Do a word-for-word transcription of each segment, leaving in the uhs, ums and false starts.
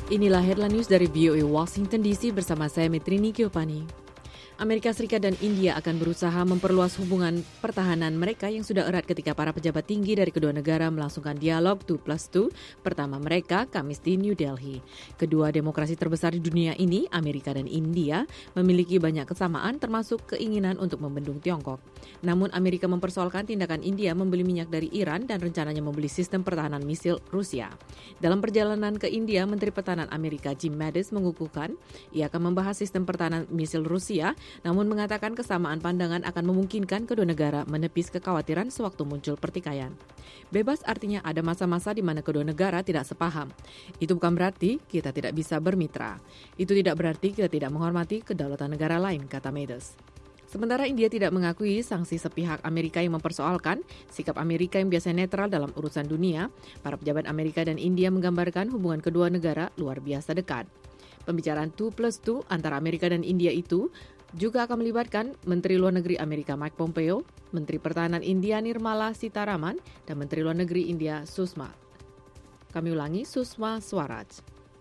Inilah headline news dari V O A Washington D C bersama saya Metrini Kiopani. Amerika Serikat dan India akan berusaha memperluas hubungan pertahanan mereka yang sudah erat ketika para pejabat tinggi dari kedua negara melangsungkan dialog two plus two pertama mereka Kamis di New Delhi. Kedua demokrasi terbesar di dunia ini, Amerika dan India, memiliki banyak kesamaan termasuk keinginan untuk membendung Tiongkok. Namun Amerika mempersoalkan tindakan India membeli minyak dari Iran dan rencananya membeli sistem pertahanan misil Rusia. Dalam perjalanan ke India, Menteri Pertahanan Amerika Jim Mattis mengukuhkan ia akan membahas sistem pertahanan misil Rusia, namun mengatakan kesamaan pandangan akan memungkinkan kedua negara menepis kekhawatiran sewaktu muncul pertikaian. Bebas artinya ada masa-masa di mana kedua negara tidak sepaham. Itu bukan berarti kita tidak bisa bermitra. Itu tidak berarti kita tidak menghormati kedaulatan negara lain, kata Mattis. Sementara India tidak mengakui sanksi sepihak Amerika yang mempersoalkan sikap Amerika yang biasanya netral dalam urusan dunia, para pejabat Amerika dan India menggambarkan hubungan kedua negara luar biasa dekat. Pembicaraan two plus two antara Amerika dan India itu juga akan melibatkan Menteri Luar Negeri Amerika Mike Pompeo, Menteri Pertahanan India Nirmala Sitharaman, dan Menteri Luar Negeri India Sushma. Kami ulangi, Sushma Swaraj.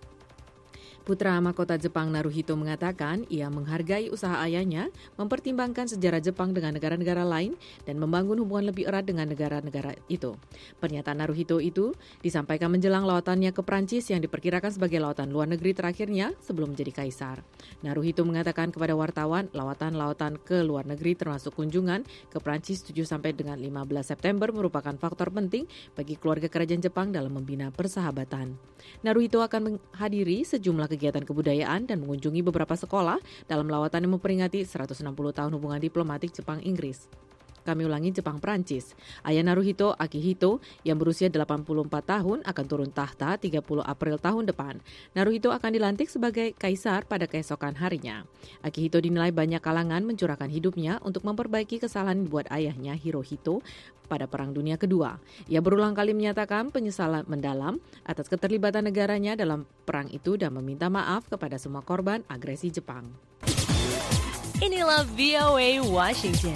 Putra mahkota Jepang Naruhito mengatakan ia menghargai usaha ayahnya mempertimbangkan sejarah Jepang dengan negara-negara lain dan membangun hubungan lebih erat dengan negara-negara itu. Pernyataan Naruhito itu disampaikan menjelang lawatannya ke Prancis yang diperkirakan sebagai lawatan luar negeri terakhirnya sebelum menjadi kaisar. Naruhito mengatakan kepada wartawan lawatan-lawatan ke luar negeri termasuk kunjungan ke Prancis tujuh sampai dengan lima belas September merupakan faktor penting bagi keluarga kerajaan Jepang dalam membina persahabatan. Naruhito akan menghadiri sejumlah kegiatan kebudayaan dan mengunjungi beberapa sekolah dalam lawatan yang memperingati seratus enam puluh tahun hubungan diplomatik Jepang-Inggris. Kami ulangi, Jepang-Prancis. Ayah Naruhito, Akihito, yang berusia delapan puluh empat tahun akan turun tahta tiga puluh April tahun depan. Naruhito akan dilantik sebagai kaisar pada keesokan harinya. Akihito dinilai banyak kalangan mencurahkan hidupnya untuk memperbaiki kesalahan buat ayahnya Hirohito pada Perang Dunia Kedua. Ia berulang kali menyatakan penyesalan mendalam atas keterlibatan negaranya dalam perang itu dan meminta maaf kepada semua korban agresi Jepang. Inilah V O A Washington.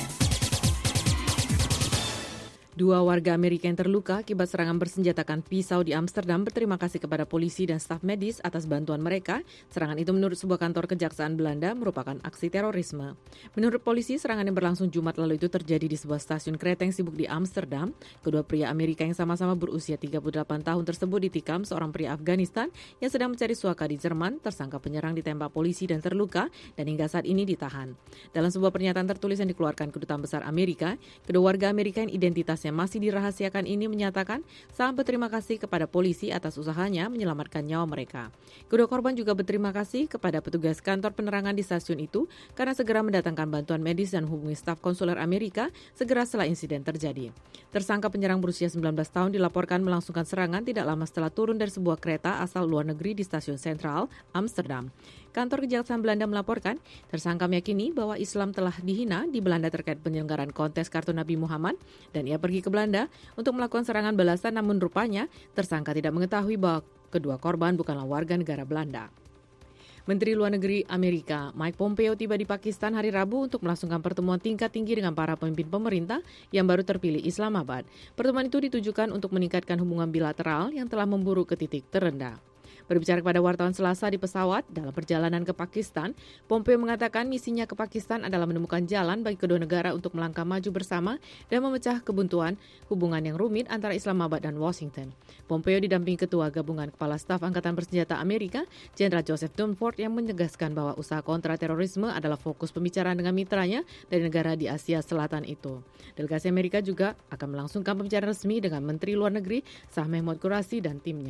Dua warga Amerika yang terluka akibat serangan bersenjatakan pisau di Amsterdam berterima kasih kepada polisi dan staf medis atas bantuan mereka. Serangan itu menurut sebuah kantor kejaksaan Belanda merupakan aksi terorisme. Menurut polisi, serangan yang berlangsung Jumat lalu itu terjadi di sebuah stasiun kereta yang sibuk di Amsterdam. Kedua pria Amerika yang sama-sama berusia tiga puluh delapan tahun tersebut ditikam seorang pria Afghanistan yang sedang mencari suaka di Jerman. Tersangka penyerang ditembak polisi dan terluka dan hingga saat ini ditahan. Dalam sebuah pernyataan tertulis yang dikeluarkan Kedutaan Besar Amerika, kedua warga Amerika yang identitasnya yang masih dirahasiakan ini menyatakan sangat berterima kasih kepada polisi atas usahanya menyelamatkan nyawa mereka. Kedua korban juga berterima kasih kepada petugas kantor penerangan di stasiun itu karena segera mendatangkan bantuan medis dan hubungi staf konsuler Amerika segera setelah insiden terjadi. Tersangka penyerang berusia sembilan belas tahun dilaporkan melangsungkan serangan tidak lama setelah turun dari sebuah kereta asal luar negeri di stasiun sentral Amsterdam. Kantor Kejaksaan Belanda melaporkan tersangka meyakini bahwa Islam telah dihina di Belanda terkait penyelenggaraan kontes kartu Nabi Muhammad dan ia pergi ke Belanda untuk melakukan serangan balasan, namun rupanya tersangka tidak mengetahui bahwa kedua korban bukanlah warga negara Belanda. Menteri Luar Negeri Amerika Mike Pompeo tiba di Pakistan hari Rabu untuk melangsungkan pertemuan tingkat tinggi dengan para pemimpin pemerintah yang baru terpilih Islamabad. Pertemuan itu ditujukan untuk meningkatkan hubungan bilateral yang telah memburuk ke titik terendah. Berbicara kepada wartawan Selasa di pesawat dalam perjalanan ke Pakistan, Pompeo mengatakan misinya ke Pakistan adalah menemukan jalan bagi kedua negara untuk melangkah maju bersama dan memecah kebuntuan hubungan yang rumit antara Islamabad dan Washington. Pompeo didampingi Ketua Gabungan Kepala Staf Angkatan Bersenjata Amerika, Jenderal Joseph Dunford, yang menegaskan bahwa usaha kontra terorisme adalah fokus pembicaraan dengan mitranya dari negara di Asia Selatan itu. Delegasi Amerika juga akan melangsungkan pembicaraan resmi dengan Menteri Luar Negeri Shah Mehmood Qureshi dan timnya.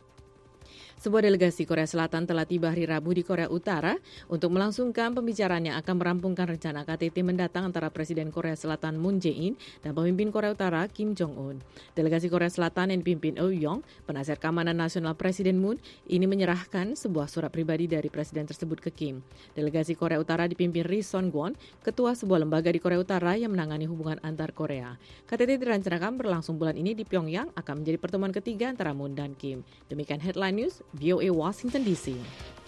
Sebuah delegasi Korea Selatan telah tiba hari Rabu di Korea Utara untuk melangsungkan pembicaraan yang akan merampungkan rencana K T T mendatang antara Presiden Korea Selatan Moon Jae-in dan pemimpin Korea Utara Kim Jong-un. Delegasi Korea Selatan yang dipimpin Oh Yong, penasihat keamanan nasional Presiden Moon, ini menyerahkan sebuah surat pribadi dari Presiden tersebut ke Kim. Delegasi Korea Utara dipimpin Ri Son-gwon, ketua sebuah lembaga di Korea Utara yang menangani hubungan antar Korea. K T T direncanakan berlangsung bulan ini di Pyongyang, akan menjadi pertemuan ketiga antara Moon dan Kim. Demikian Headline News, V O A Washington D C.